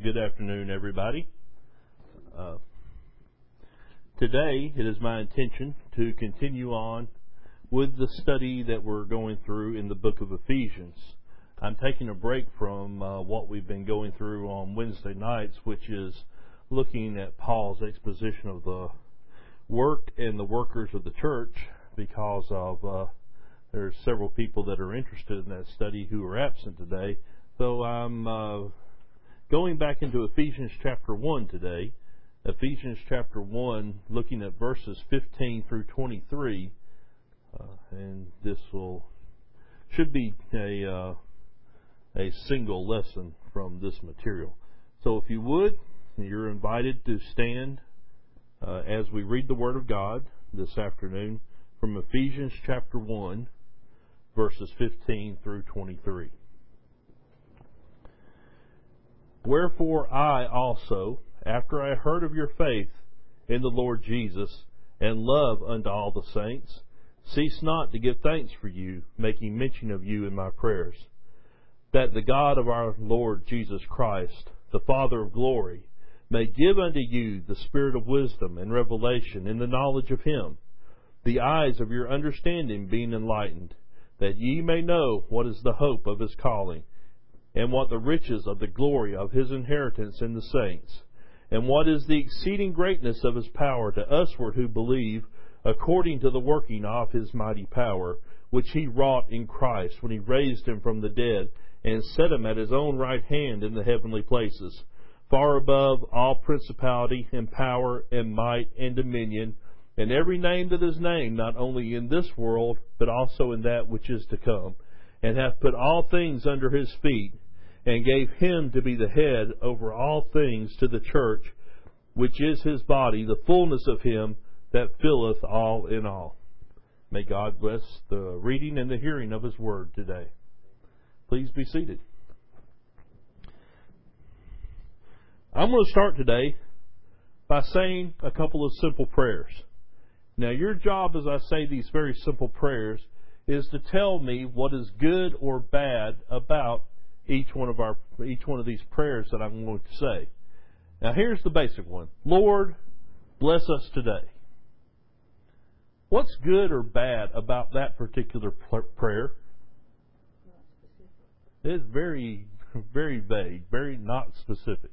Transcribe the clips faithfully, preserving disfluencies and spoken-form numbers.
good afternoon, everybody. Uh, today, it is my intention to continue on with the study that we're going through in the book of Ephesians. I'm taking a break from uh, what we've been going through on Wednesday nights, which is looking at Paul's exposition of the work and the workers of the church, because of uh, there's several people that are interested in that study who are absent today. So I'm uh, going back into Ephesians chapter one today. Ephesians chapter one, looking at verses fifteen through twenty-three, uh, and this will should be a uh, a single lesson from this material. So if you would, you're invited to stand uh, as we read the Word of God this afternoon from Ephesians chapter one, verses fifteen through twenty-three. Wherefore I also, after I heard of your faith in the Lord Jesus, and love unto all the saints, cease not to give thanks for you, making mention of you in my prayers, that the God of our Lord Jesus Christ, the Father of glory, may give unto you the spirit of wisdom and revelation in the knowledge of him, the eyes of your understanding being enlightened, that ye may know what is the hope of his calling, and what the riches of the glory of his inheritance in the saints, and what is the exceeding greatness of his power to usward who believe, according to the working of his mighty power, which he wrought in Christ when he raised him from the dead, and set him at his own right hand in the heavenly places, far above all principality and power and might and dominion, and every name that is named, not only in this world, but also in that which is to come, and hath put all things under his feet, and gave him to be the head over all things to the church, which is his body, the fullness of him that filleth all in all. May God bless the reading and the hearing of his word today. Please be seated. I'm going to start today by saying a couple of simple prayers. Now, your job as I say these very simple prayers is to tell me what is good or bad about each one of our each one of these prayers that I'm going to say. Now, here's the basic one. Lord, bless us today. What's good or bad about that particular prayer? It's very, very vague, very not specific.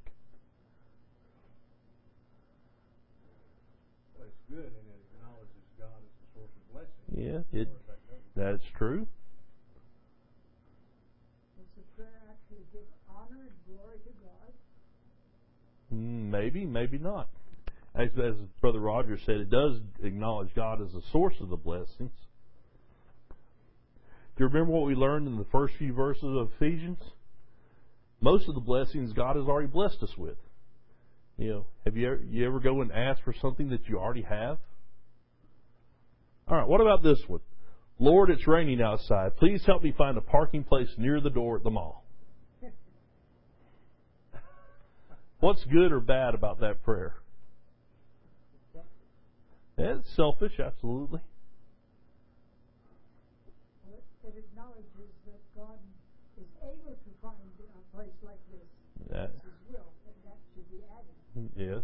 Well, it's good, and it acknowledges God as the source of blessing. Yeah, it, that's true. Does the prayer actually give honor and glory to God? Maybe, maybe not. As, as Brother Roger said, it does acknowledge God as the source of the blessings. Do you remember what we learned in the first few verses of Ephesians? Most of the blessings God has already blessed us with. You know, have you ever, you ever go and ask for something that you already have? All right, what about this one? Lord, it's raining outside. Please help me find a parking place near the door at the mall. What's good or bad about that prayer? Yeah, it's selfish, absolutely. Well, it acknowledges that God is able to find a place like this. That, That's his will, and that should be added. yes.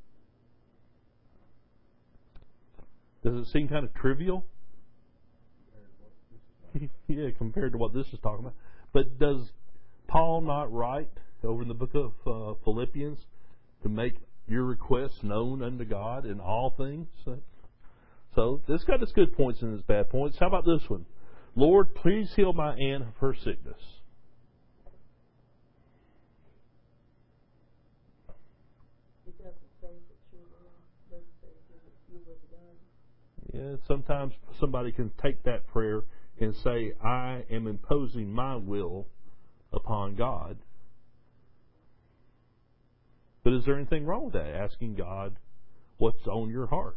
Does it seem kind of trivial? Yeah, compared to what this is talking about. But does Paul not write over in the book of uh, Philippians to make your requests known unto God in all things? So this got its good points and its bad points. How about this one? Lord, please heal my aunt of her sickness. It doesn't say that you will, doesn't say that you will be done. Yeah, sometimes somebody can take that prayer and say, I am imposing my will upon God. But is there anything wrong with that? Asking God what's on your heart?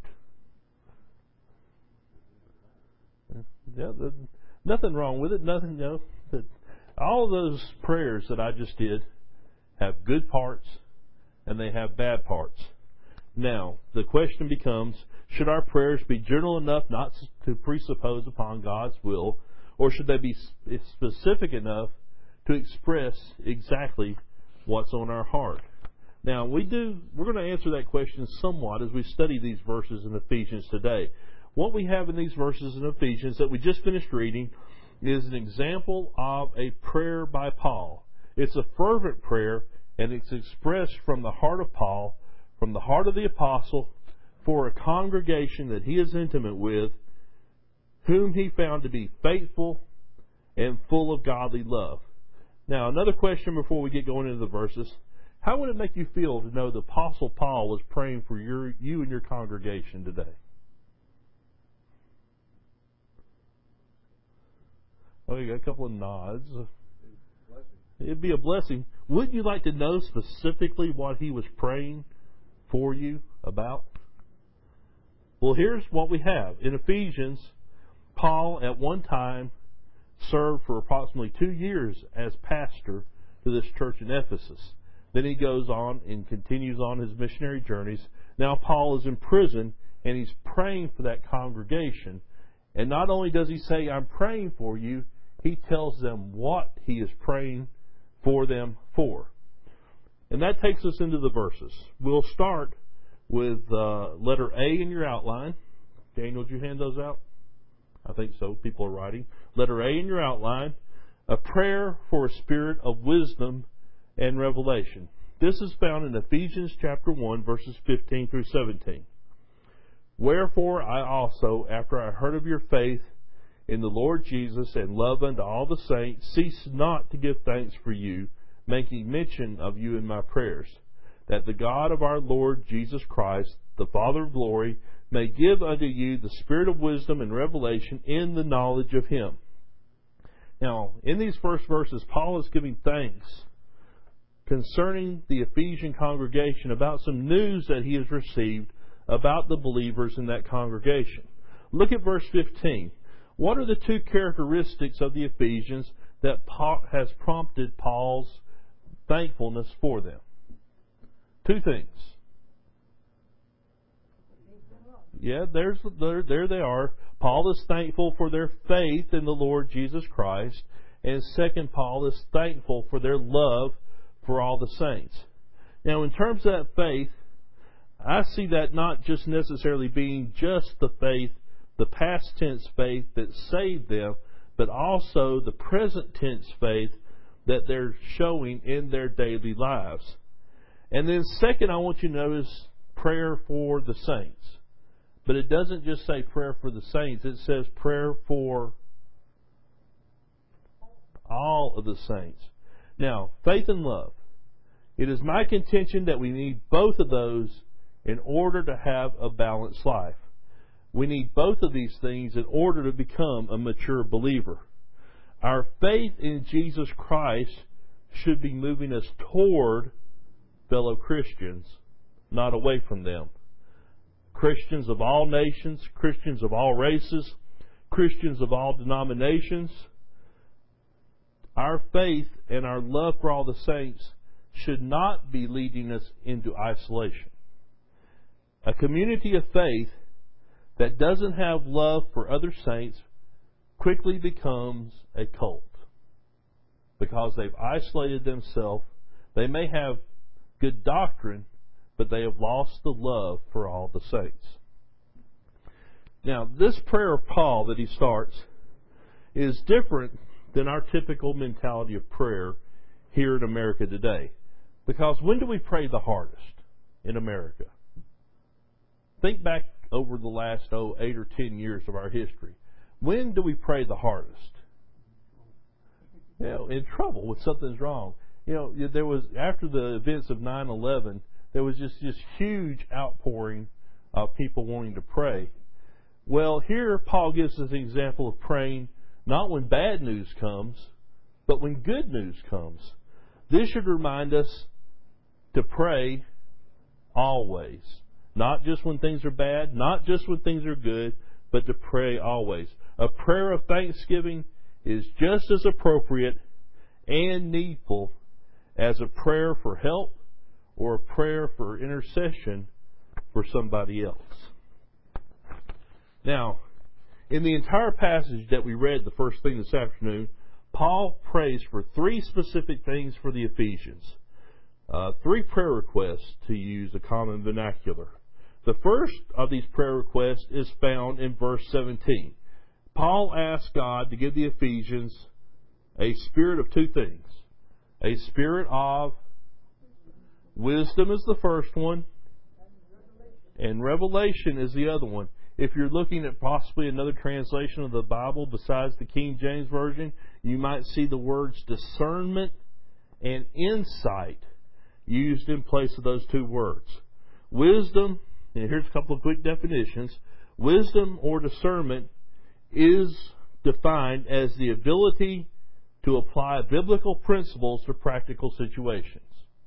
Yeah, nothing wrong with it. Nothing. You know, all those prayers that I just did have good parts and they have bad parts. Now, the question becomes, should our prayers be general enough not to presuppose upon God's will, or should they be specific enough to express exactly what's on our heart? Now, we do, we're going to answer that question somewhat as we study these verses in Ephesians today. What we have in these verses in Ephesians that we just finished reading is an example of a prayer by Paul. It's a fervent prayer, and it's expressed from the heart of Paul, from the heart of the apostle, for a congregation that he is intimate with, whom he found to be faithful and full of godly love. Now, another question before we get going into the verses. How would it make you feel to know the Apostle Paul was praying for your, you and your congregation today? Oh, you got a couple of nods. It'd be a blessing. Wouldn't you like to know specifically what he was praying for you about? Well, here's what we have. In Ephesians, Paul at one time served for approximately two years as pastor to this church in Ephesus. Then he goes on and continues on his missionary journeys. Now Paul is in prison, and he's praying for that congregation. And not only does he say, I'm praying for you, he tells them what he is praying for them for. And that takes us into the verses. We'll start with uh, letter A in your outline. Daniel, did you hand those out? I think so. People are writing. Letter A in your outline. A prayer for a spirit of wisdom and revelation. This is found in Ephesians chapter one, verses fifteen through seventeen. Wherefore I also, after I heard of your faith in the Lord Jesus and love unto all the saints, cease not to give thanks for you, making mention of you in my prayers, that the God of our Lord Jesus Christ, the Father of glory, may give unto you the spirit of wisdom and revelation in the knowledge of him. Now, in these first verses, Paul is giving thanks concerning the Ephesian congregation about some news that he has received about the believers in that congregation. Look at verse fifteen. What are the two characteristics of the Ephesians that Paul has prompted Paul's thankfulness for them? Two things. Yeah, there's there, there they are. Paul is thankful for their faith in the Lord Jesus Christ. And second, Paul is thankful for their love for all the saints. Now, in terms of that faith, I see that not just necessarily being just the faith, the past tense faith that saved them, but also the present tense faith that they're showing in their daily lives. And then second, I want you to notice prayer for the saints. But it doesn't just say prayer for the saints. It says prayer for all of the saints. Now, faith and love. It is my contention that we need both of those in order to have a balanced life. We need both of these things in order to become a mature believer. Our faith in Jesus Christ should be moving us toward fellow Christians, not away from them. Christians of all nations, Christians of all races, Christians of all denominations. Our faith and our love for all the saints should not be leading us into isolation. A community of faith that doesn't have love for other saints quickly becomes a cult because they've isolated themselves. They may have good doctrine, but they have lost the love for all the saints. Now, this prayer of Paul that he starts is different than our typical mentality of prayer here in America today. Because when do we pray the hardest in America? Think back over the last, oh, eight or ten years of our history. When do we pray the hardest? You know, in trouble when something's wrong. You know, there was, after the events of nine eleven, there was just this huge outpouring of people wanting to pray. Well, here Paul gives us an example of praying not when bad news comes, but when good news comes. This should remind us to pray always. Not just when things are bad, not just when things are good, but to pray always. A prayer of thanksgiving is just as appropriate and needful as a prayer for help or a prayer for intercession for somebody else. Now, in the entire passage that we read the first thing this afternoon, Paul prays for three specific things for the Ephesians. uh, three prayer requests, to use a common vernacular. The first of these prayer requests is found in verse seventeen. Paul asked God to give the Ephesians a spirit of two things. A spirit of wisdom is the first one, and revelation is the other one. If you're looking at possibly another translation of the Bible besides the King James Version, you might see the words discernment and insight used in place of those two words. Wisdom, and here's a couple of quick definitions. Wisdom or discernment is defined as the ability to apply biblical principles to practical situations.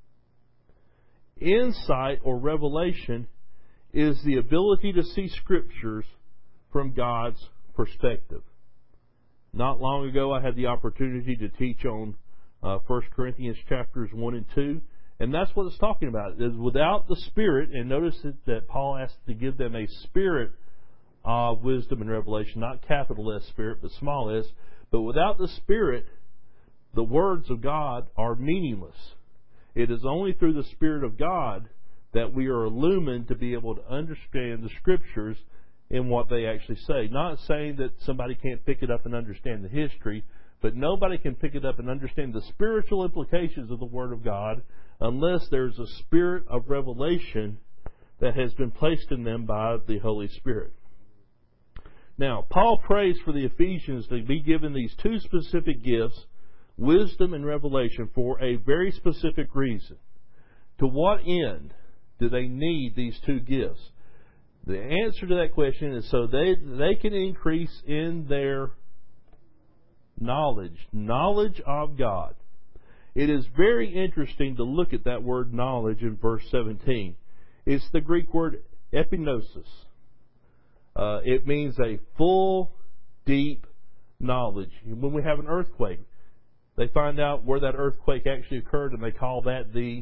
Insight or revelation is the ability to see Scriptures from God's perspective. Not long ago, I had the opportunity to teach on uh, First Corinthians chapters one and two, and that's what it's talking about. Is without the Spirit, and notice that, that Paul asked to give them a spirit of wisdom and revelation, not capital S Spirit, but small s. But without the Spirit, the words of God are meaningless. It is only through the Spirit of God that we are illumined to be able to understand the Scriptures in what they actually say. Not saying that somebody can't pick it up and understand the history, but nobody can pick it up and understand the spiritual implications of the Word of God unless there's a spirit of revelation that has been placed in them by the Holy Spirit. Now, Paul prays for the Ephesians to be given these two specific gifts, wisdom and revelation, for a very specific reason. To what end do they need these two gifts? The answer to that question is so they they can increase in their knowledge, knowledge of God. It is very interesting to look at that word knowledge in verse seventeen. It's the Greek word epignosis. Uh, it means a full, deep knowledge. When we have an earthquake, they find out where that earthquake actually occurred, and they call that the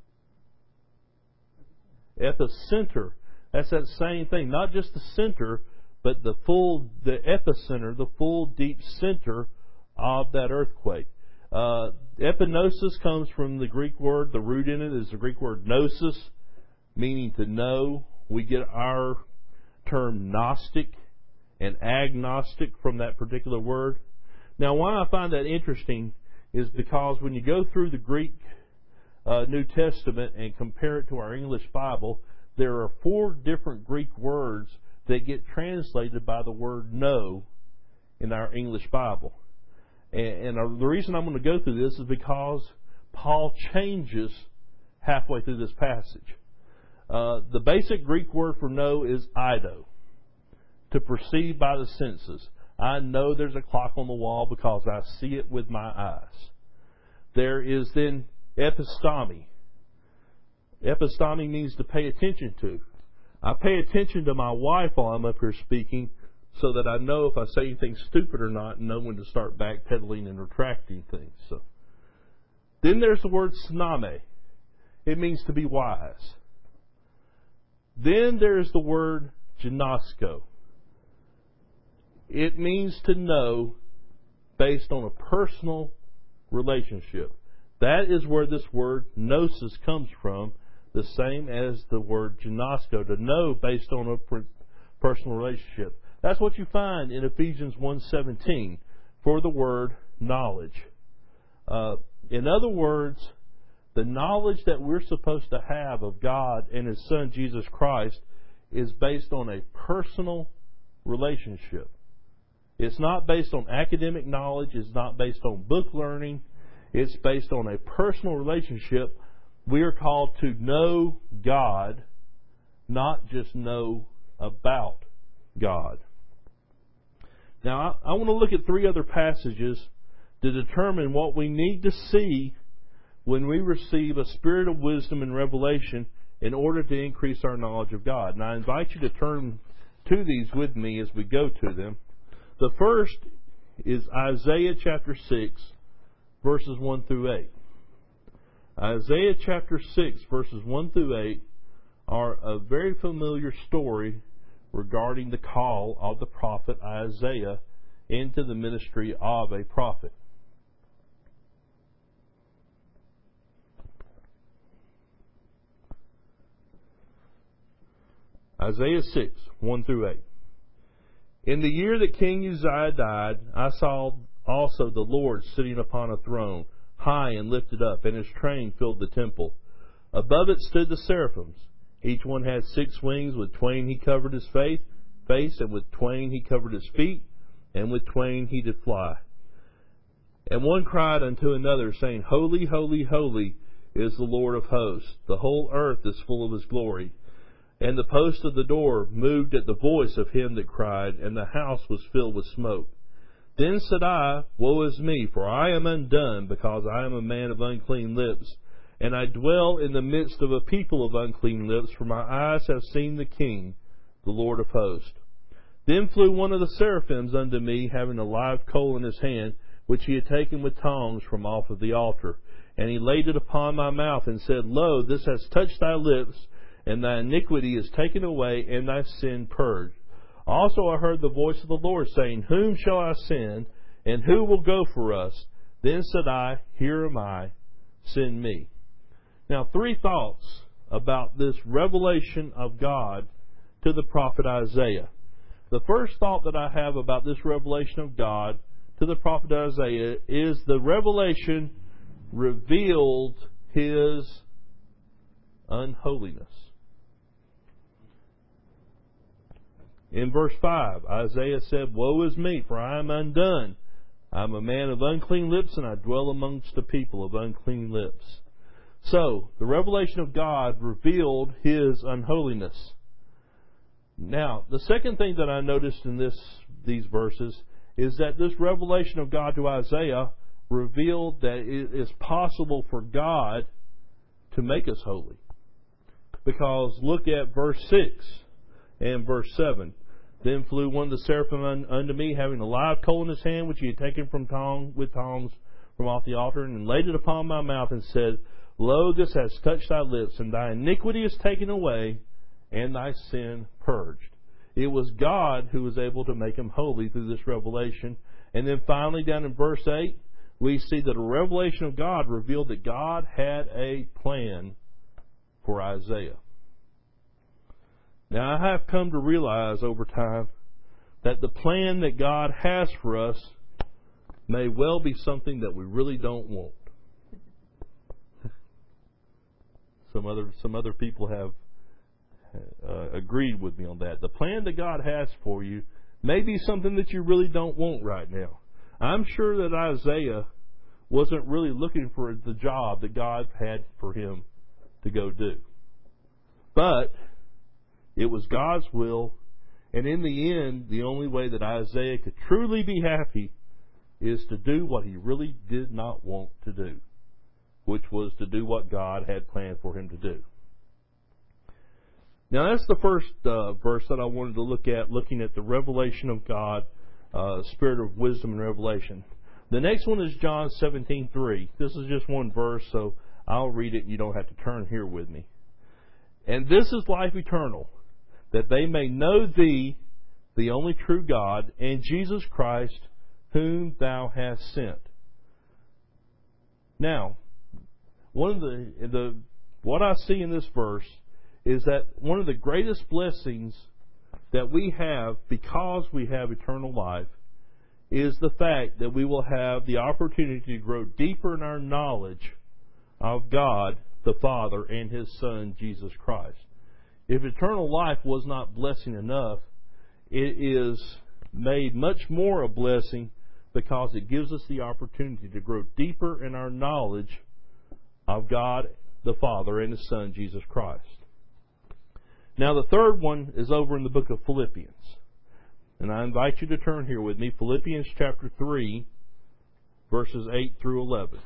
epicenter. That's that same thing. Not just the center, but the full, the epicenter, the full deep center of that earthquake. Uh, epignosis comes from the Greek word, the root in it is the Greek word gnosis, meaning to know. We get our term Gnostic and agnostic from that particular word. Now, why I find that interesting is because when you go through the Greek uh, New Testament and compare it to our English Bible, there are four different Greek words that get translated by the word know in our English Bible. And, and the reason I'm going to go through this is because Paul changes halfway through this passage. Uh, the basic Greek word for know is eido, to perceive by the senses. I know there's a clock on the wall because I see it with my eyes. There is then episteme. Episteme means to pay attention to. I pay attention to my wife while I'm up here speaking so that I know if I say anything stupid or not and know when to start backpedaling and retracting things. So, then there's the word syname. It means to be wise. Then there's the word ginosko. It means to know based on a personal relationship. That is where this word gnosis comes from, the same as the word ginosko, to know based on a personal relationship. That's what you find in Ephesians one seventeen for the word knowledge. Uh, in other words, the knowledge that we're supposed to have of God and His Son Jesus Christ is based on a personal relationship. It's not based on academic knowledge. It's not based on book learning. It's based on a personal relationship. We are called to know God, not just know about God. Now, I, I want to look at three other passages to determine what we need to see when we receive a spirit of wisdom and revelation in order to increase our knowledge of God. And I invite you to turn to these with me as we go to them. The first is Isaiah chapter six, verses one through eight. Isaiah chapter six, verses one through eight are a very familiar story regarding the call of the prophet Isaiah into the ministry of a prophet. Isaiah six, one through eight. In the year that King Uzziah died, I saw also the Lord sitting upon a throne, high and lifted up, and his train filled the temple. Above it stood the seraphims. Each one had six wings. With twain he covered his face, face, and with twain he covered his feet, and with twain he did fly. And one cried unto another, saying, Holy, holy, holy is the Lord of hosts. The whole earth is full of his glory. And the post of the door moved at the voice of him that cried, and the house was filled with smoke. Then said I, Woe is me, for I am undone, because I am a man of unclean lips, and I dwell in the midst of a people of unclean lips, for my eyes have seen the King, the Lord of hosts. Then flew one of the seraphims unto me, having a live coal in his hand, which he had taken with tongs from off of the altar. And he laid it upon my mouth, and said, Lo, this has touched thy lips, and thy iniquity is taken away, and thy sin purged. Also I heard the voice of the Lord saying, Whom shall I send, and who will go for us? Then said I, Here am I, send me. Now, three thoughts about this revelation of God to the prophet Isaiah. The first thought that I have about this revelation of God to the prophet Isaiah is the revelation revealed his unholiness. In verse five, Isaiah said, Woe is me, for I am undone. I am a man of unclean lips, and I dwell amongst a people of unclean lips. So, the revelation of God revealed his unholiness. Now, the second thing that I noticed in this these verses is that this revelation of God to Isaiah revealed that it is possible for God to make us holy. Because look at verse six and verse seven. Then flew one of the seraphim unto me, having a live coal in his hand, which he had taken from tong, with tongs from off the altar, and laid it upon my mouth, and said, Lo, this has touched thy lips, and thy iniquity is taken away, and thy sin purged. It was God who was able to make him holy through this revelation. And then finally, down in verse eight, we see that a revelation of God revealed that God had a plan for Isaiah. Now, I have come to realize over time that the plan that God has for us may well be something that we really don't want. Some other some other people have uh, agreed with me on that. The plan that God has for you may be something that you really don't want right now. I'm sure that Isaiah wasn't really looking for the job that God had for him to go do. But it was God's will, and in the end, the only way that Isaiah could truly be happy is to do what he really did not want to do, which was to do what God had planned for him to do. Now, that's the first uh, verse that I wanted to look at, looking at the revelation of God, uh, spirit of wisdom and revelation. The next one is John seventeen three. This is just one verse, so I'll read it and you don't have to turn here with me. And this is life eternal, that they may know thee, the only true God, and Jesus Christ, whom thou hast sent. Now, one of the, the what I see in this verse is that one of the greatest blessings that we have because we have eternal life is the fact that we will have the opportunity to grow deeper in our knowledge of God, the Father, and His Son, Jesus Christ. If eternal life was not blessing enough, it is made much more a blessing because it gives us the opportunity to grow deeper in our knowledge of God, the Father, and His Son, Jesus Christ. Now, the third one is over in the book of Philippians. And I invite you to turn here with me, Philippians chapter three, verses eight through eleven.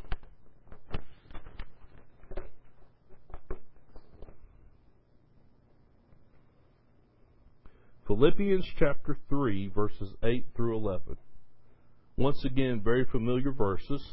Philippians chapter three, verses eight through eleven. Once again, very familiar verses.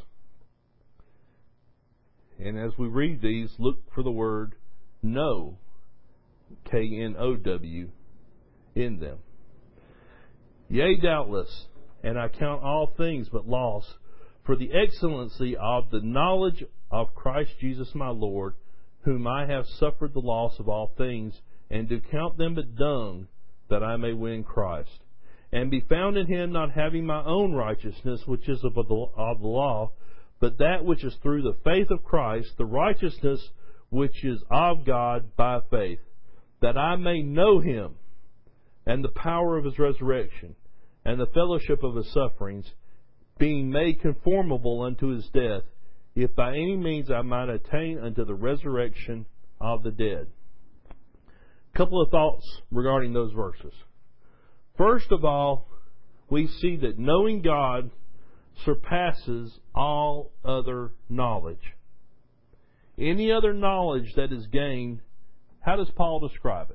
And as we read these, look for the word know, K N O W, in them. Yea, doubtless, and I count all things but loss, for the excellency of the knowledge of Christ Jesus my Lord, whom I have suffered the loss of all things, and do count them but dung, that I may win Christ, and be found in him, not having my own righteousness, which is of the, of the law, but that which is through the faith of Christ, the righteousness which is of God by faith, that I may know him, and the power of his resurrection, and the fellowship of his sufferings, being made conformable unto his death, if by any means I might attain unto the resurrection of the dead. A couple of thoughts regarding those verses. First of all, we see that knowing God surpasses all other knowledge. Any other knowledge that is gained, how does Paul describe it?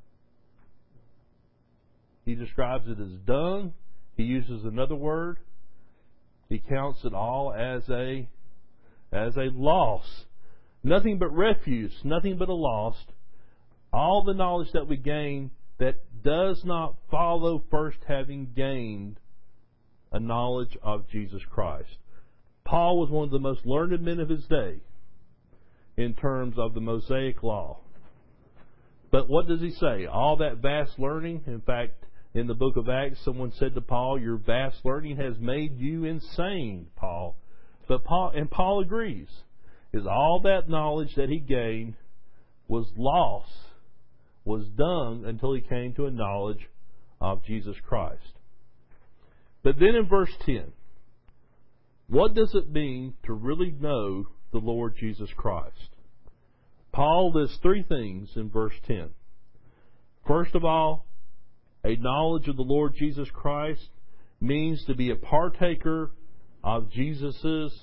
He describes it as dung. He uses another word. He counts it all as a as a loss. Nothing but refuse, nothing but a loss. All the knowledge that we gain that does not follow first having gained a knowledge of Jesus Christ. Paul was one of the most learned men of his day in terms of the Mosaic Law. But what does he say? All that vast learning, in fact, in the book of Acts, someone said to Paul, your vast learning has made you insane, Paul. But Paul, and Paul agrees, is all that knowledge that he gained was lost, was dung until he came to a knowledge of Jesus Christ. But then in verse ten, what does it mean to really know the Lord Jesus Christ? Paul lists three things in verse ten. First of all, a knowledge of the Lord Jesus Christ means to be a partaker of Jesus's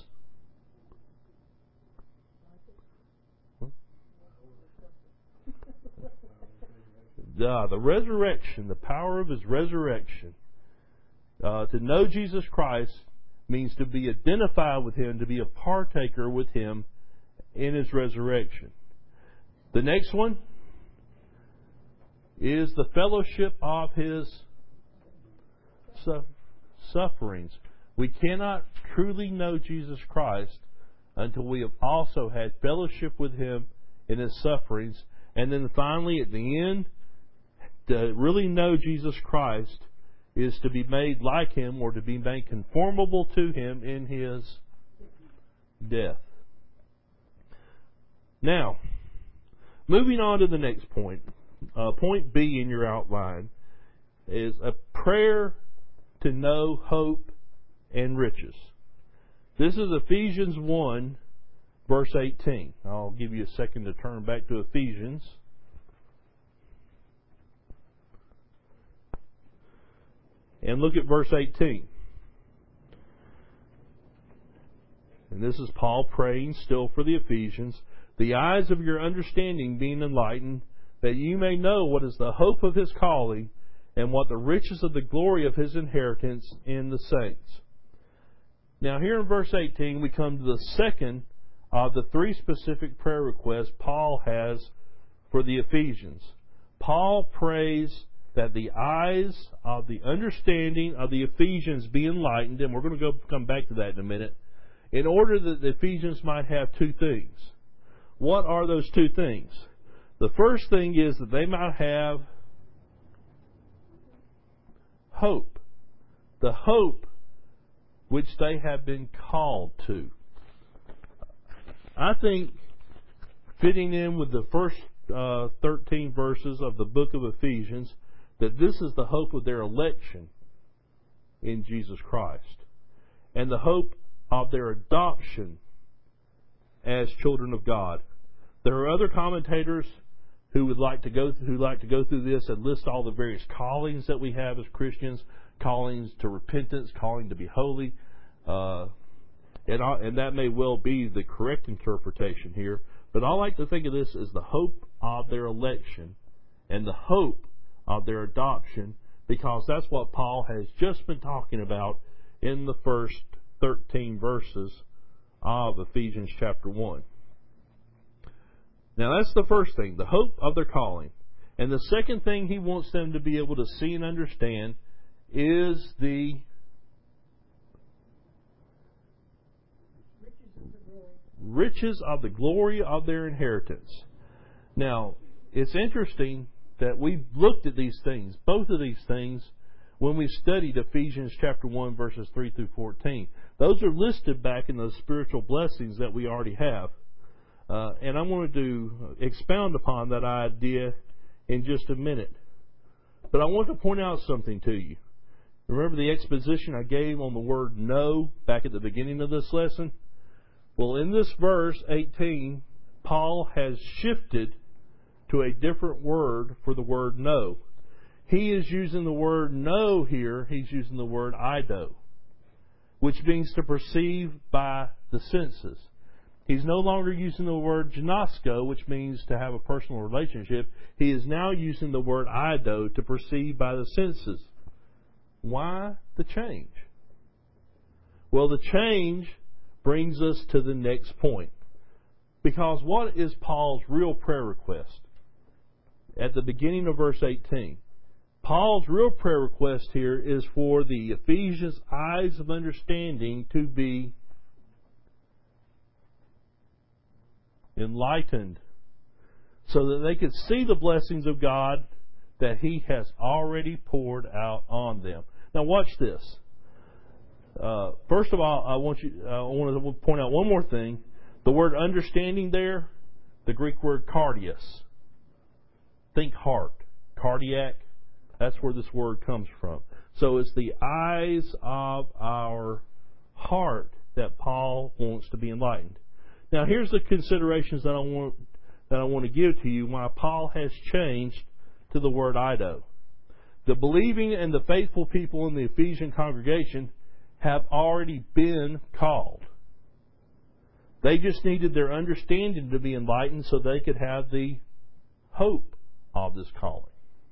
uh, the resurrection, the power of his resurrection. Uh, to know Jesus Christ means to be identified with him, to be a partaker with him in his resurrection. The next one is the fellowship of his su- sufferings. We cannot truly know Jesus Christ until we have also had fellowship with him in his sufferings. And then finally, at the end, to really know Jesus Christ is to be made like him, or to be made conformable to him in his death. Now, moving on to the next point. Uh, point B in your outline is a prayer to know hope and riches. This is Ephesians one, verse eighteen. I'll give you a second to turn back to Ephesians. And look at verse eighteen. And this is Paul praying still for the Ephesians. The eyes of your understanding being enlightened, that you may know what is the hope of his calling, and what the riches of the glory of his inheritance in the saints. Now here in verse eighteen we come to the second of the three specific prayer requests Paul has for the Ephesians. Paul prays that the eyes of the understanding of the Ephesians be enlightened, and we're going to go come back to that in a minute, in order that the Ephesians might have two things. What are those two things? The first thing is that they might have hope. The hope which they have been called to. I think, fitting in with the first uh, thirteen verses of the book of Ephesians, that this is the hope of their election in Jesus Christ, and the hope of their adoption as children of God. There are other commentators who would like to go who like to go through this and list all the various callings that we have as Christians, callings to repentance, calling to be holy, uh, and I, and that may well be the correct interpretation here. But I like to think of this as the hope of their election and the hope of their adoption, because that's what Paul has just been talking about in the first thirteen verses of Ephesians chapter one. Now that's the first thing, the hope of their calling. And the second thing he wants them to be able to see and understand is the riches of the glory of their inheritance. Now, it's interesting that we looked at these things, both of these things, when we studied Ephesians chapter one, verses three through fourteen. Those are listed back in those spiritual blessings that we already have. Uh, and I wanted to expound upon that idea in just a minute. But I want to point out something to you. Remember the exposition I gave on the word know back at the beginning of this lesson? Well, in this verse, eighteen, Paul has shifted to a different word for the word know. He is using the word know here, he's using the word ido, which means to perceive by the senses. He's no longer using the word gnosko, which means to have a personal relationship. He is now using the word ido, to perceive by the senses. Why the change? Well, the change brings us to the next point. Because what is Paul's real prayer request? At the beginning of verse eighteen, Paul's real prayer request here is for the Ephesians' eyes of understanding to be enlightened, so that they could see the blessings of God that He has already poured out on them. Now watch this. Uh, first of all, I want you. Uh, I want to point out one more thing. The word understanding there, the Greek word cardias. Think heart, cardiac. That's where this word comes from. So it's the eyes of our heart that Paul wants to be enlightened. Now here's the considerations that I want that I want to give to you why Paul has changed to the word ido. The believing and the faithful people in the Ephesian congregation have already been called. They just needed their understanding to be enlightened so they could have the hope of this calling.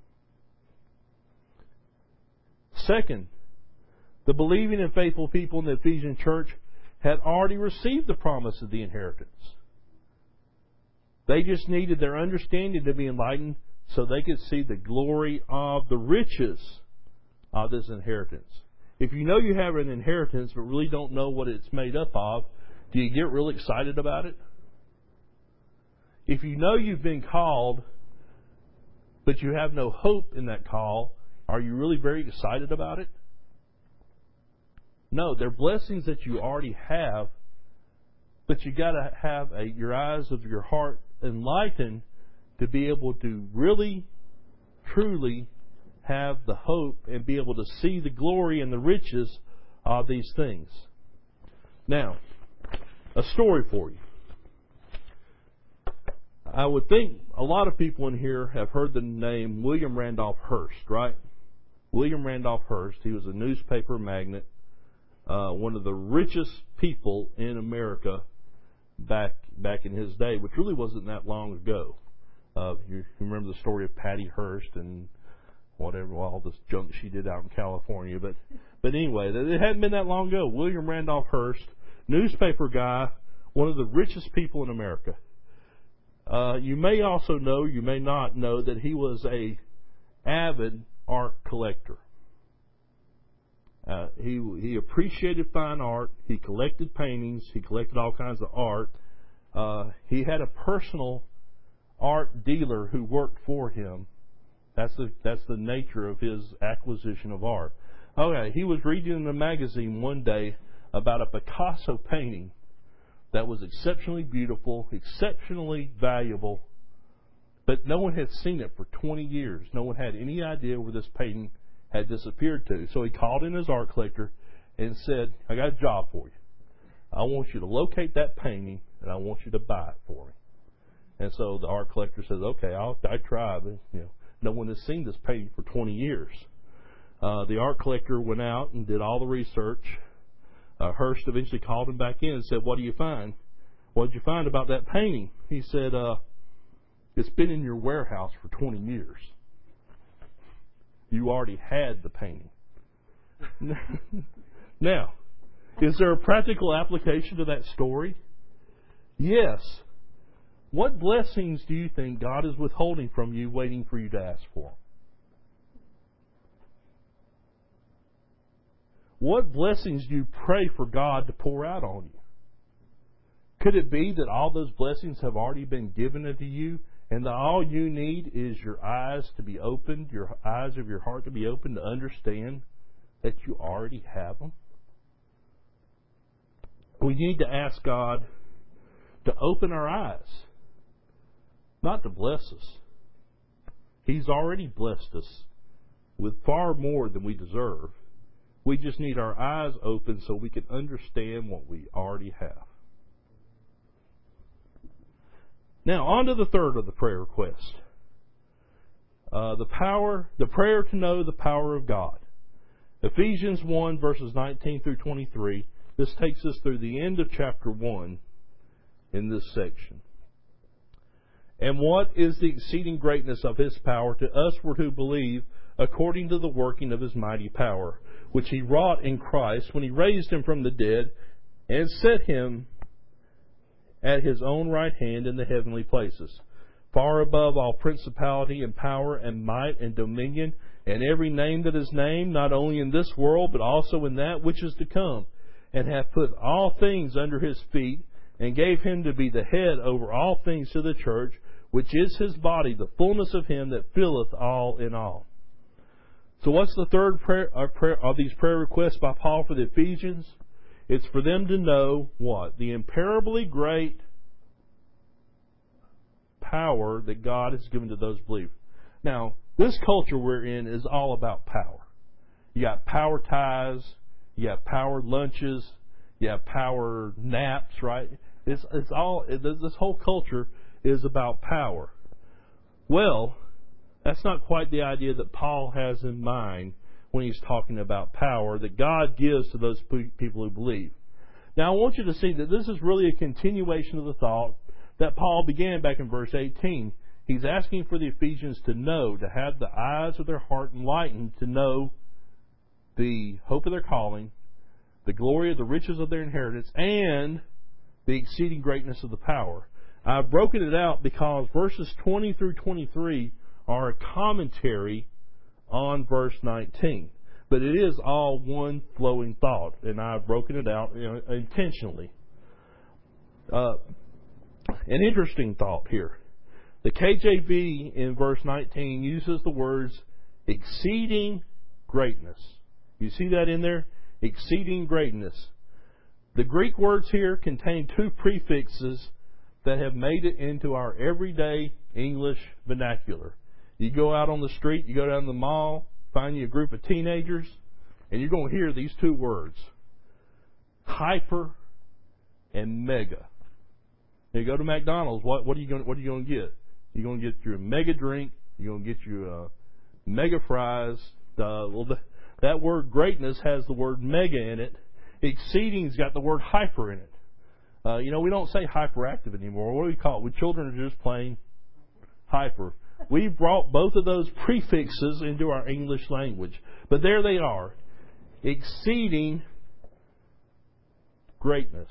Second, the believing and faithful people in the Ephesian church had already received the promise of the inheritance. They just needed their understanding to be enlightened so they could see the glory of the riches of this inheritance. If you know you have an inheritance but really don't know what it's made up of, do you get really excited about it? If you know you've been called but you have no hope in that call, are you really very excited about it? No, they're blessings that you already have, but you got to have a, your eyes of your heart enlightened to be able to really, truly have the hope and be able to see the glory and the riches of these things. Now, a story for you. I would think a lot of people in here have heard the name William Randolph Hearst, right? William Randolph Hearst, he was a newspaper magnate, uh, one of the richest people in America back back in his day, which really wasn't that long ago. Uh, you remember the story of Patty Hearst and whatever, all this junk she did out in California. But but anyway, it hadn't been that long ago. William Randolph Hearst, newspaper guy, one of the richest people in America. Uh, you may also know, you may not know, that he was a avid art collector. Uh, he he appreciated fine art. He collected paintings. He collected all kinds of art. Uh, he had a personal art dealer who worked for him. That's the that's the nature of his acquisition of art. Okay, he was reading in a magazine one day about a Picasso painting that was exceptionally beautiful, exceptionally valuable, but no one had seen it for twenty years. No one had any idea where this painting had disappeared to. So he called in his art collector and said, I got a job for you. I want you to locate that painting and I want you to buy it for me. And so the art collector says, okay, I'll I try, but you know, no one has seen this painting for twenty years. Uh, the art collector went out and did all the research. Uh, Hearst eventually called him back in and said, what do you find? What did you find about that painting? He said, uh, it's been in your warehouse for twenty years. You already had the painting. Now, is there a practical application to that story? Yes. What blessings do you think God is withholding from you, waiting for you to ask for? What blessings do you pray for God to pour out on you? Could it be that all those blessings have already been given unto you and that all you need is your eyes to be opened, your eyes of your heart to be open to understand that you already have them? We need to ask God to open our eyes, not to bless us. He's already blessed us with far more than we deserve. We just need our eyes open so we can understand what we already have. Now, on to the third of the prayer request. Uh, the power, the prayer to know the power of God. Ephesians one, verses nineteen through twenty-three. This takes us through the end of chapter one in this section. And what is the exceeding greatness of His power to us who believe, according to the working of His mighty power, which He wrought in Christ when He raised Him from the dead and set Him at His own right hand in the heavenly places, far above all principality and power and might and dominion and every name that is named, not only in this world but also in that which is to come, and hath put all things under His feet, and gave Him to be the head over all things to the church, which is His body, the fullness of Him that filleth all in all. So what's the third prayer, uh, prayer of these prayer requests by Paul for the Ephesians? It's for them to know what? The imperishable great power that God has given to those believers. Now, this culture we're in is all about power. You got power ties, you got power lunches, you have power naps, right? It's, it's all, this whole culture is about power. Well, that's not quite the idea that Paul has in mind when he's talking about power that God gives to those people who believe. Now, I want you to see that this is really a continuation of the thought that Paul began back in verse eighteen. He's asking for the Ephesians to know, to have the eyes of their heart enlightened, to know the hope of their calling, the glory of the riches of their inheritance, and the exceeding greatness of the power. I've broken it out because verses twenty through twenty-three are a commentary on verse nineteen. But it is all one flowing thought, and I've broken it out, you know, intentionally. Uh, an interesting thought here. The K J V in verse nineteen uses the words exceeding greatness. You see that in there? Exceeding greatness. The Greek words here contain two prefixes that have made it into our everyday English vernacular. You go out on the street, you go down to the mall, find you a group of teenagers, and you're going to hear these two words, hyper and mega. You go to McDonald's, what, what are you going what are you going to get? You're going to get your mega drink, you're going to get your uh, mega fries. Uh, well, the, that word greatness has the word mega in it. Exceeding's got the word hyper in it. Uh, you know, we don't say hyperactive anymore. What do we call it? We children are just plain hyper. We brought both of those prefixes into our English language. But there they are. Exceeding greatness.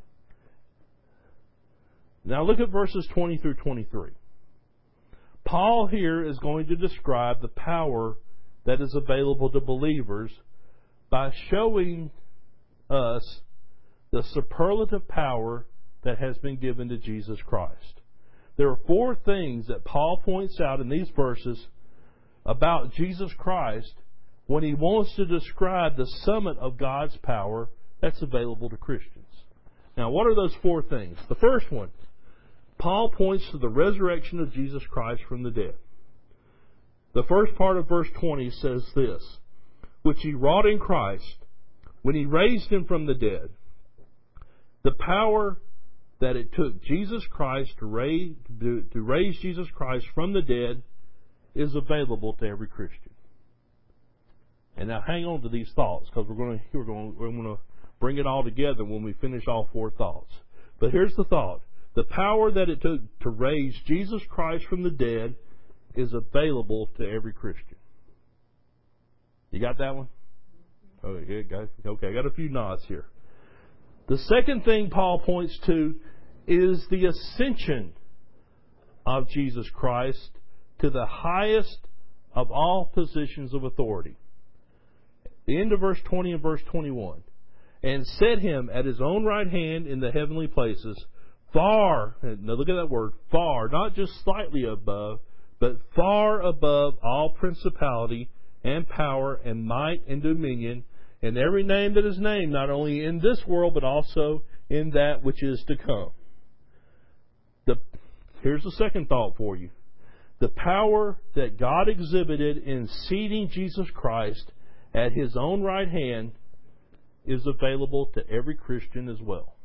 Now look at verses twenty through twenty-three. Paul here is going to describe the power that is available to believers by showing us the superlative power that has been given to Jesus Christ. There are four things that Paul points out in these verses about Jesus Christ when he wants to describe the summit of God's power that's available to Christians. Now, what are those four things? The first one, Paul points to the resurrection of Jesus Christ from the dead. The first part of verse twenty says this, which he wrought in Christ when he raised him from the dead. The power that it took Jesus Christ to raise, to, to raise Jesus Christ from the dead is available to every Christian. And now hang on to these thoughts because we're going to we're going we're going to bring it all together when we finish all four thoughts. But here's the thought: the power that it took to raise Jesus Christ from the dead is available to every Christian. You got that one? Okay, okay, I got a few nods here. The second thing Paul points to is the ascension of Jesus Christ to the highest of all positions of authority. The end of verse twenty and verse twenty-one. And set him at his own right hand in the heavenly places, far, now look at that word, far, not just slightly above, but far above all principality and power and might and dominion, and every name that is named, not only in this world, but also in that which is to come. The, here's the second thought for you. The power that God exhibited in seating Jesus Christ at His own right hand is available to every Christian as well.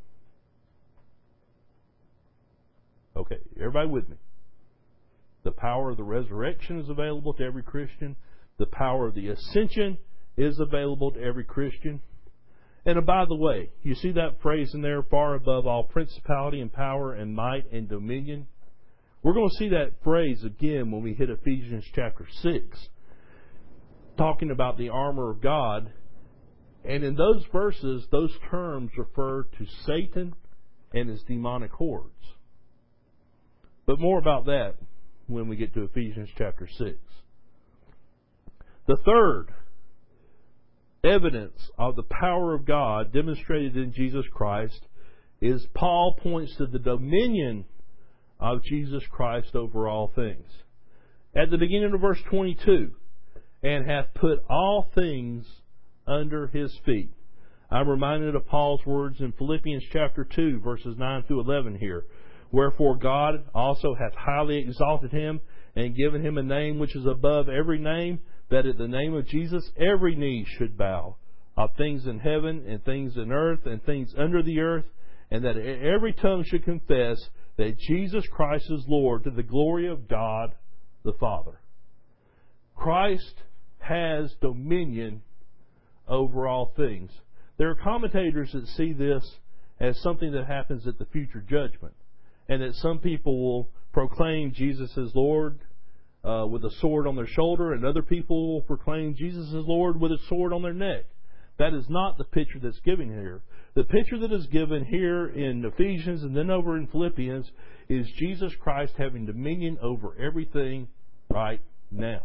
Okay, everybody with me? The power of the resurrection is available to every Christian. The power of the ascension is available to every Christian. And by the way, you see that phrase in there, far above all principality and power and might and dominion? We're going to see that phrase again when we hit Ephesians chapter six, talking about the armor of God. And in those verses, those terms refer to Satan and his demonic hordes. But more about that when we get to Ephesians chapter six. The third evidence of the power of God demonstrated in Jesus Christ is Paul points to the dominion of Jesus Christ over all things. At the beginning of verse twenty-two, and hath put all things under His feet. I'm reminded of Paul's words in Philippians chapter two, verses nine through eleven here. Wherefore God also hath highly exalted Him, and given Him a name which is above every name, that at the name of Jesus every knee should bow, of things in heaven, and things in earth, and things under the earth, and that every tongue should confess that Jesus Christ is Lord, to the glory of God the Father. Christ has dominion over all things. There are commentators that see this as something that happens at the future judgment, and that some people will proclaim Jesus as Lord uh, with a sword on their shoulder, and other people will proclaim Jesus as Lord with a sword on their neck. That is not the picture that's given here. The picture that is given here in Ephesians and then over in Philippians is Jesus Christ having dominion over everything right now.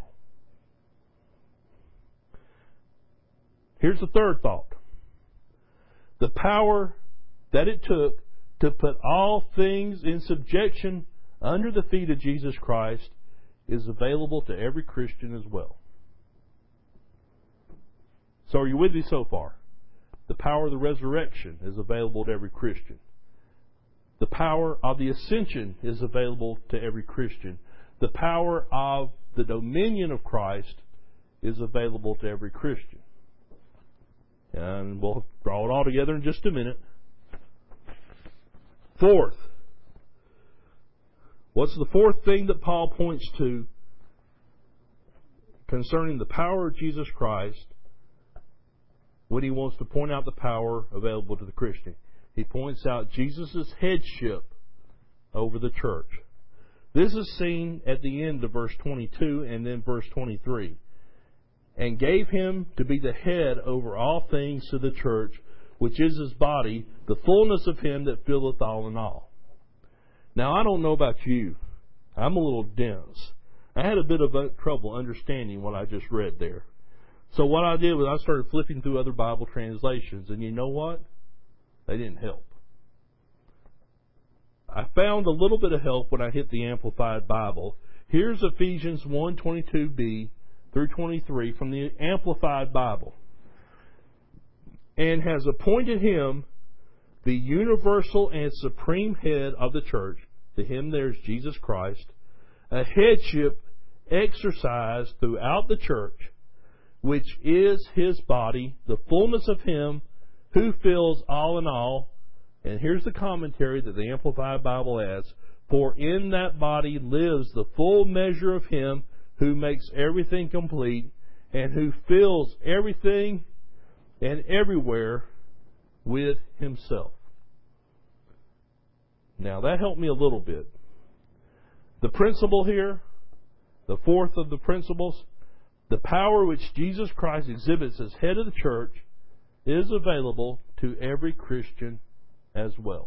Here's the third thought. The power that it took to put all things in subjection under the feet of Jesus Christ is available to every Christian as well. So are you with me so far? The power of the resurrection is available to every Christian. The power of the ascension is available to every Christian. The power of the dominion of Christ is available to every Christian. And we'll draw it all together in just a minute. Fourth. What's the fourth thing that Paul points to concerning the power of Jesus Christ when he wants to point out the power available to the Christian? He points out Jesus' headship over the church. This is seen at the end of verse twenty-two and then verse twenty-three. And gave him to be the head over all things to the church, which is His body, the fullness of Him that filleth all in all. Now, I don't know about you. I'm a little dense. I had a bit of trouble understanding what I just read there. So what I did was I started flipping through other Bible translations, and you know what? They didn't help. I found a little bit of help when I hit the Amplified Bible. Here's Ephesians one twenty-two b through twenty-three from the Amplified Bible. And has appointed Him the universal and supreme head of the church. To Him there's Jesus Christ. A headship exercised throughout the church, which is His body, the fullness of Him who fills all in all. And here's the commentary that the Amplified Bible adds. For in that body lives the full measure of Him who makes everything complete, and who fills everything and everywhere with Himself. Now that helped me a little bit. The principle here, the fourth of the principles, the power which Jesus Christ exhibits as head of the church is available to every Christian as well.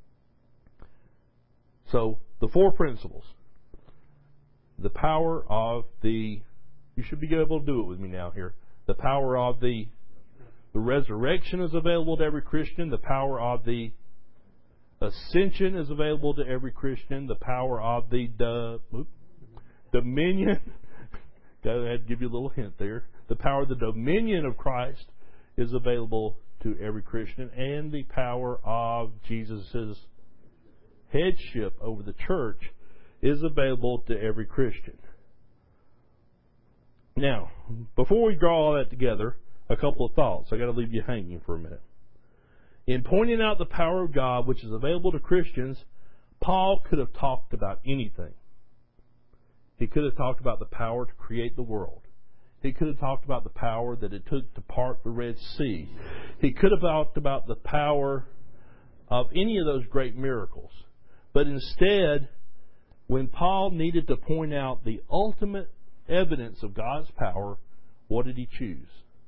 So, the four principles. The power of the, you should be able to do it with me now here. The power of the, the resurrection is available to every Christian. The power of the Ascension is available to every Christian. The power of the do, whoop, dominion. Go ahead and give you a little hint there. The power of the dominion of Christ is available to every Christian. And the power of Jesus' headship over the church is available to every Christian. Now, before we draw all that together, a couple of thoughts. I got to leave you hanging for a minute. In pointing out the power of God, which is available to Christians, Paul could have talked about anything. He could have talked about the power to create the world. He could have talked about the power that it took to part the Red Sea. He could have talked about the power of any of those great miracles. But instead, when Paul needed to point out the ultimate evidence of God's power, what did he choose?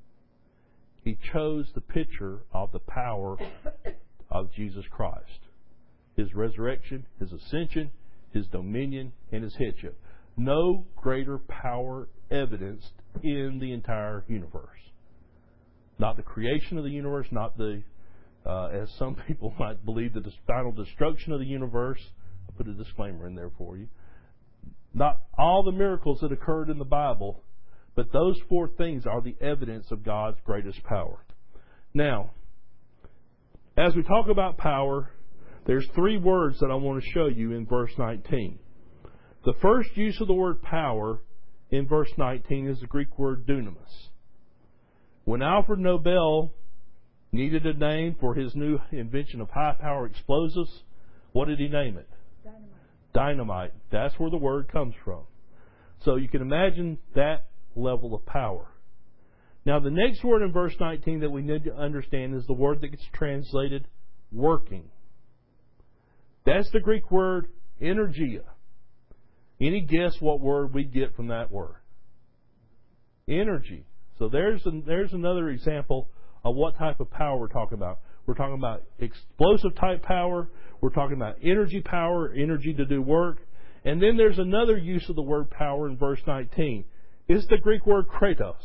He chose the picture of the power of Jesus Christ. His resurrection, His ascension, His dominion, and His headship. No greater power evidenced in the entire universe. Not the creation of the universe, not the, uh, as some people might believe, the final destruction of the universe. I'll put a disclaimer in there for you. Not all the miracles that occurred in the Bible, but those four things are the evidence of God's greatest power. Now, as we talk about power, there's three words that I want to show you in verse nineteen. The first use of the word power in verse nineteen is the Greek word dunamis. When Alfred Nobel needed a name for his new invention of high-power explosives, what did he name it? Dynamite. Dynamite. That's where the word comes from. So you can imagine that level of power. Now, the next word in verse nineteen that we need to understand is the word that gets translated working. That's the Greek word energia. Any guess what word we get from that word? Energy. So there's an, there's another example of what type of power we're talking about. We're talking about explosive type power. We're talking about energy power, energy to do work. And then there's another use of the word power in verse nineteen. It's the Greek word kratos.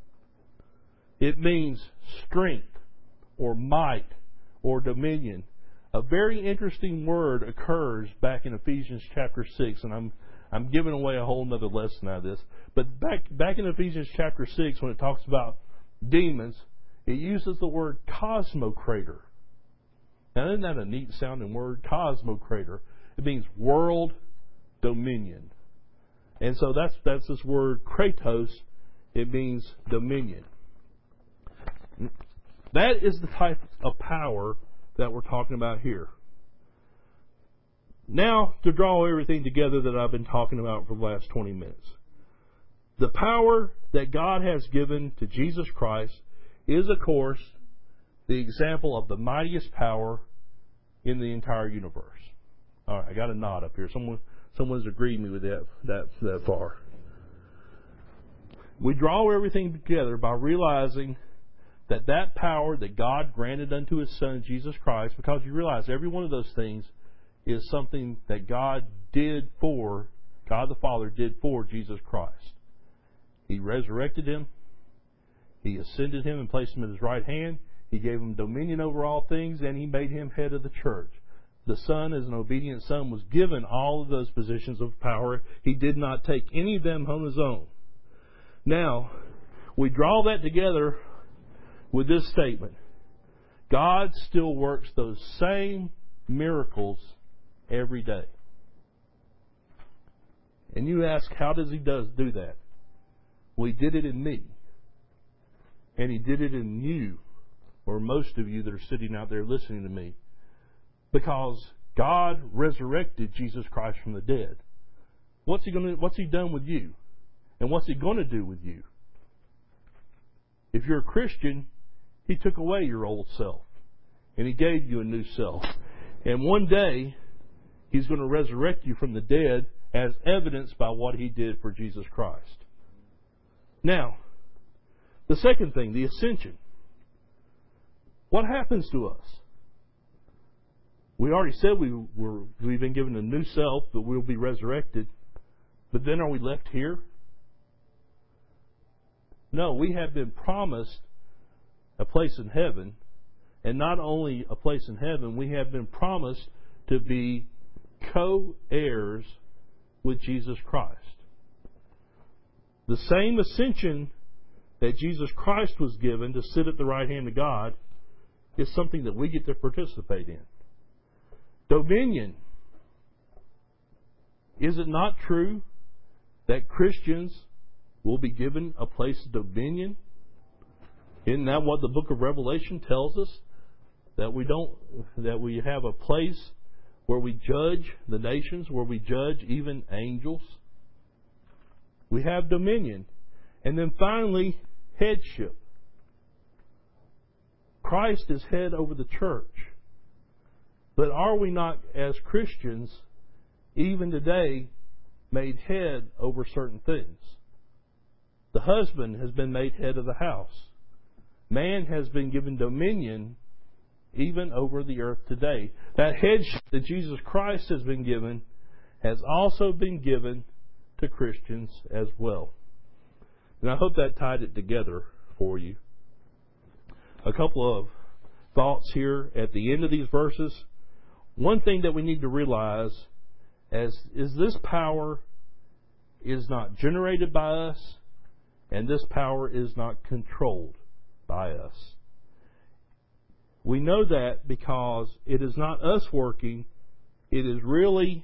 It means strength or might or dominion. A very interesting word occurs back in Ephesians chapter six, and I'm I'm giving away a whole other lesson out of this. But back back in Ephesians chapter six, when it talks about demons, it uses the word cosmocrator. Now, isn't that a neat sounding word? Cosmocrator. It means world dominion. And so that's that's this word kratos. It means dominion. That is the type of power that we're talking about here. Now, to draw everything together that I've been talking about for the last twenty minutes. The power that God has given to Jesus Christ is, of course, the example of the mightiest power in the entire universe. All right, I got a nod up here. Someone, someone's agreed with me with that, that, that far. We draw everything together by realizing that that power that God granted unto His Son, Jesus Christ, because you realize every one of those things is something that God did for, God the Father did for Jesus Christ. He resurrected Him. He ascended Him and placed Him at His right hand. He gave Him dominion over all things, and He made Him head of the church. The Son, as an obedient Son, was given all of those positions of power. He did not take any of them on His own. Now, we draw that together with this statement. God still works those same miracles every day. And you ask, how does He does do that? Well, He did it in me. And He did it in you, or most of you that are sitting out there listening to me. Because God resurrected Jesus Christ from the dead. What's He gonna, what's He done with you? And what's He going to do with you? If you're a Christian, He took away your old self. And He gave you a new self. And one day, He's going to resurrect you from the dead as evidenced by what He did for Jesus Christ. Now, the second thing, the ascension. What happens to us? We already said we were, we've been given a new self, but we'll be resurrected. But then are we left here? No, we have been promised a place in heaven. And not only a place in heaven, we have been promised to be co-heirs with Jesus Christ. The same ascension that Jesus Christ was given to sit at the right hand of God is something that we get to participate in. Dominion. Is it not true that Christians will be given a place of dominion? Isn't that what the book of Revelation tells us? That we don't, that we have a place where we judge the nations, where we judge even angels. We have dominion. And then finally, headship. Christ is head over the church. But are we not, as Christians, even today, made head over certain things? The husband has been made head of the house. Man has been given dominion even over the earth today. That headship that Jesus Christ has been given has also been given to Christians as well. And I hope that tied it together for you. A couple of thoughts here at the end of these verses. One thing that we need to realize as is this power is not generated by us, and this power is not controlled by us. We know that because it is not us working, it is really,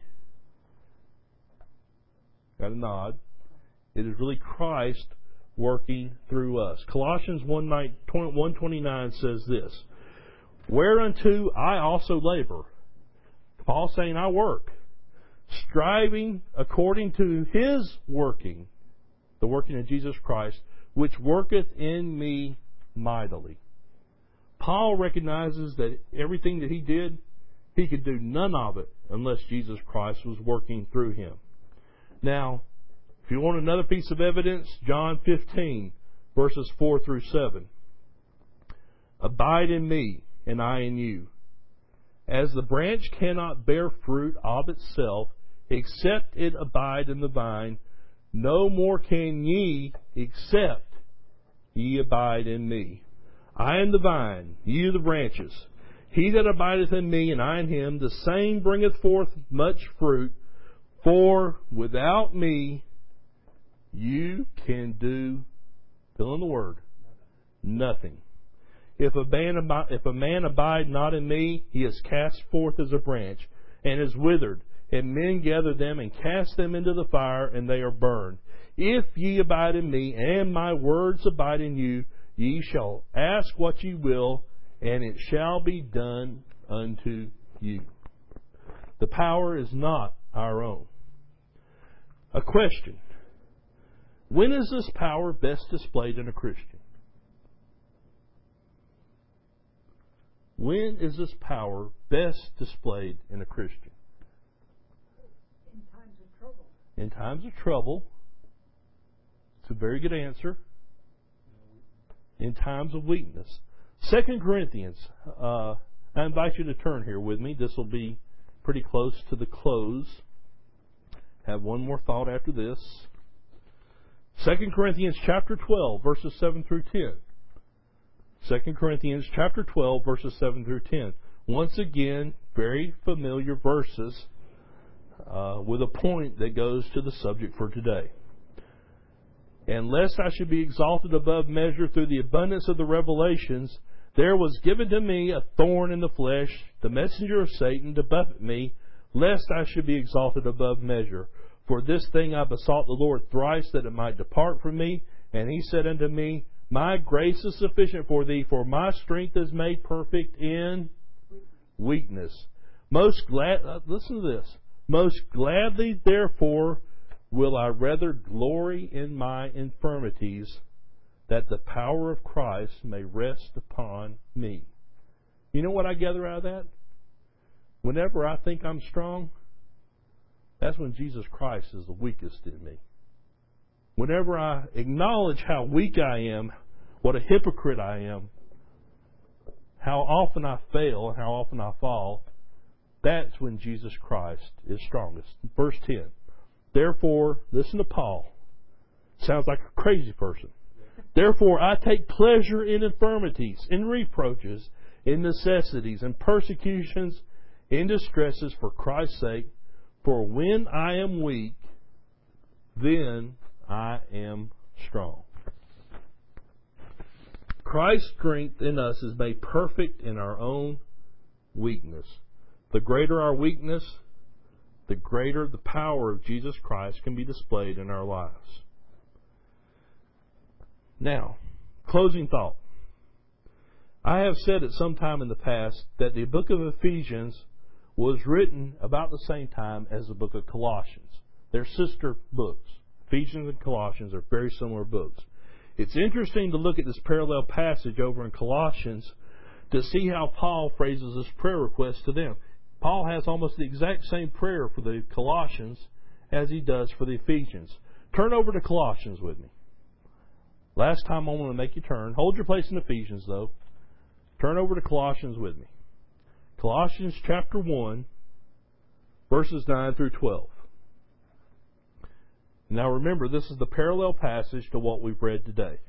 got a nod, it is really Christ working through us. Colossians one twenty-nine says this, whereunto I also labor. Paul saying, I work, striving according to His working, the working of Jesus Christ, which worketh in me mightily. Paul recognizes that everything that he did, he could do none of it unless Jesus Christ was working through him. Now, if you want another piece of evidence, John fifteen, verses four through seven. Abide in me, and I in you. As the branch cannot bear fruit of itself, except it abide in the vine, no more can ye, except ye abide in me. I am the vine, ye are the branches. He that abideth in me, and I in him, the same bringeth forth much fruit. For without me, you can do, fill in the word, nothing. If a man, if a man abide not in me, he is cast forth as a branch, and is withered, and men gather them and cast them into the fire, and they are burned. If ye abide in me, and my words abide in you, ye shall ask what ye will, and it shall be done unto you. The power is not our own. A question. When is this power best displayed in a Christian? When is this power best displayed in a Christian? In times of trouble. In times of trouble. It's a very good answer. In times of weakness. Second Corinthians. Uh, I invite you to turn here with me. This will be pretty close to the close. Have one more thought after this. Second Corinthians chapter twelve, verses seven through ten. Second Corinthians chapter twelve, verses seven through ten. Once again, very familiar verses uh, with a point that goes to the subject for today. And lest I should be exalted above measure through the abundance of the revelations, there was given to me a thorn in the flesh, the messenger of Satan, to buffet me, lest I should be exalted above measure. For this thing I besought the Lord thrice, that it might depart from me. And he said unto me, my grace is sufficient for thee, for my strength is made perfect in weakness. Most glad, uh, listen to this. Most gladly, therefore, will I rather glory in my infirmities, that the power of Christ may rest upon me. You know what I gather out of that? Whenever I think I'm strong, that's when Jesus Christ is the weakest in me. Whenever I acknowledge how weak I am, what a hypocrite I am, how often I fail and how often I fall, that's when Jesus Christ is strongest. Verse ten. Therefore, listen to Paul. Sounds like a crazy person. Therefore, I take pleasure in infirmities, in reproaches, in necessities, in persecutions, in distresses for Christ's sake, for when I am weak, then I am strong. Christ's strength in us is made perfect in our own weakness. The greater our weakness, the greater the power of Jesus Christ can be displayed in our lives. Now, closing thought. I have said at some time in the past that the book of Ephesians was written about the same time as the book of Colossians. They're sister books. Ephesians and Colossians are very similar books. It's interesting to look at this parallel passage over in Colossians to see how Paul phrases this prayer request to them. Paul has almost the exact same prayer for the Colossians as he does for the Ephesians. Turn over to Colossians with me. Last time I'm going to make you turn. Hold your place in Ephesians, though. Turn over to Colossians with me. Colossians chapter one, verses nine through twelve. Now remember, this is the parallel passage to what we've read today.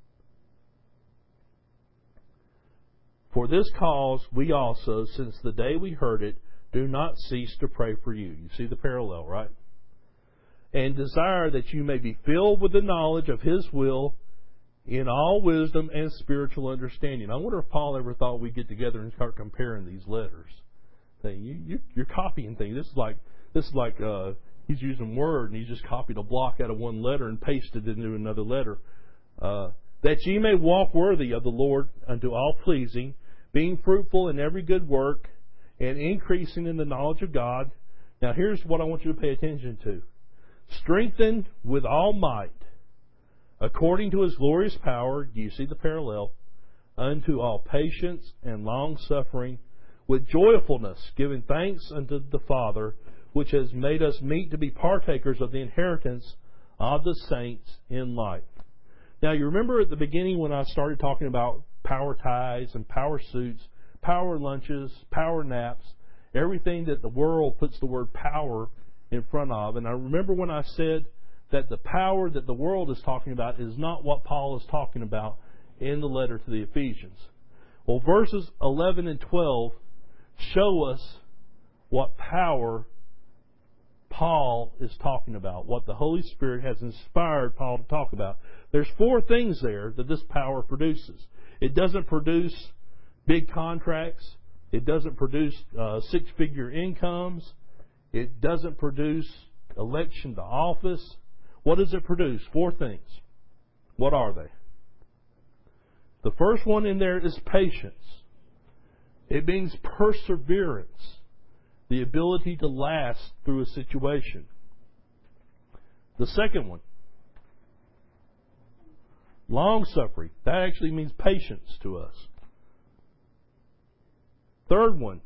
For this cause we also, since the day we heard it, do not cease to pray for you. You see the parallel, right? And desire that you may be filled with the knowledge of His will in all wisdom and spiritual understanding. I wonder if Paul ever thought we'd get together and start comparing these letters. You, you, you're copying things. This is like this is like uh, he's using Word and he's just copied a block out of one letter and pasted it into another letter. Uh, that ye may walk worthy of the Lord unto all pleasing, being fruitful in every good work, and increasing in the knowledge of God. Now here's what I want you to pay attention to. Strengthened with all might, according to His glorious power, do you see the parallel? Unto all patience and long suffering, with joyfulness, giving thanks unto the Father, which has made us meet to be partakers of the inheritance of the saints in light. Now you remember at the beginning when I started talking about power ties and power suits, power lunches, power naps, everything that the world puts the word power in front of. And I remember when I said that the power that the world is talking about is not what Paul is talking about in the letter to the Ephesians. Well, verses eleven and twelve show us what power Paul is talking about, what the Holy Spirit has inspired Paul to talk about. There's four things there that this power produces. It doesn't produce big contracts. It doesn't produce uh, six-figure incomes. It doesn't produce election to office. What does it produce? Four things. What are they? The first one in there is patience. It means perseverance, the ability to last through a situation. The second one, long suffering. That actually means patience to us. Third one,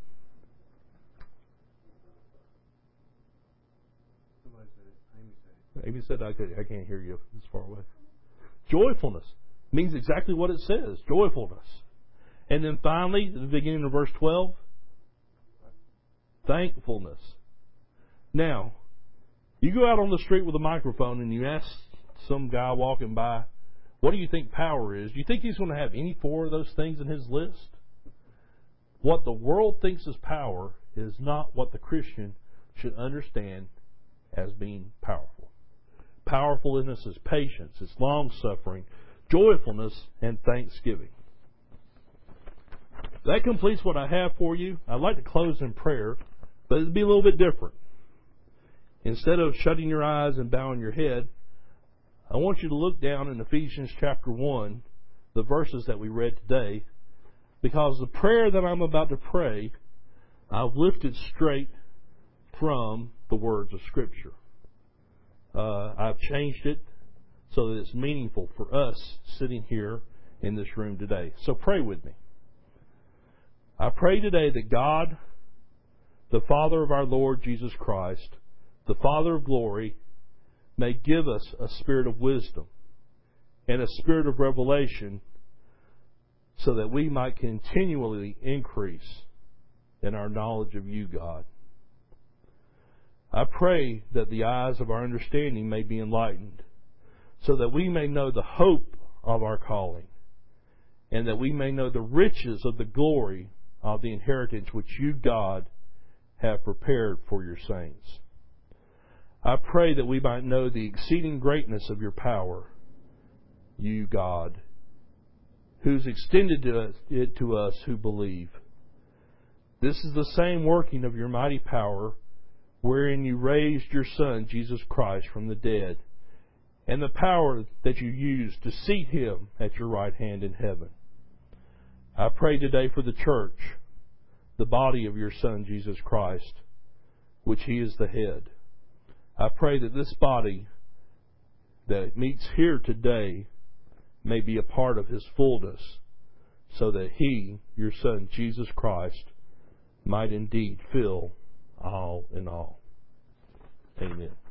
Somebody said it. Amy said it. Amy said I, could, I can't hear you. It's far away. Joyfulness means exactly what it says, joyfulness. And then finally, at the beginning of verse twelve, thankfulness. Now, you go out on the street with a microphone and you ask some guy walking by, what do you think power is? Do you think he's going to have any four of those things in his list? What the world thinks is power is not what the Christian should understand as being powerful. Powerfulness is patience, it's long-suffering, joyfulness, and thanksgiving. That completes what I have for you. I'd like to close in prayer, but it'd be a little bit different. Instead of shutting your eyes and bowing your head, I want you to look down in Ephesians chapter one, the verses that we read today, because the prayer that I'm about to pray, I've lifted straight from the words of Scripture. Uh, I've changed it so that it's meaningful for us sitting here in this room today. So pray with me. I pray today that God, the Father of our Lord Jesus Christ, the Father of glory, may give us a spirit of wisdom and a spirit of revelation so that we might continually increase in our knowledge of you, God. I pray that the eyes of our understanding may be enlightened so that we may know the hope of our calling and that we may know the riches of the glory of the inheritance which you, God, have prepared for your saints. I pray that we might know the exceeding greatness of your power, you, God, who's extended to us, it to us who believe. This is the same working of your mighty power, wherein you raised your Son, Jesus Christ, from the dead, and the power that you used to seat Him at your right hand in heaven. I pray today for the church, the body of your Son, Jesus Christ, which He is the head. I pray that this body that meets here today may be a part of His fullness, so that He, your Son, Jesus Christ, might indeed fill all in all. Amen.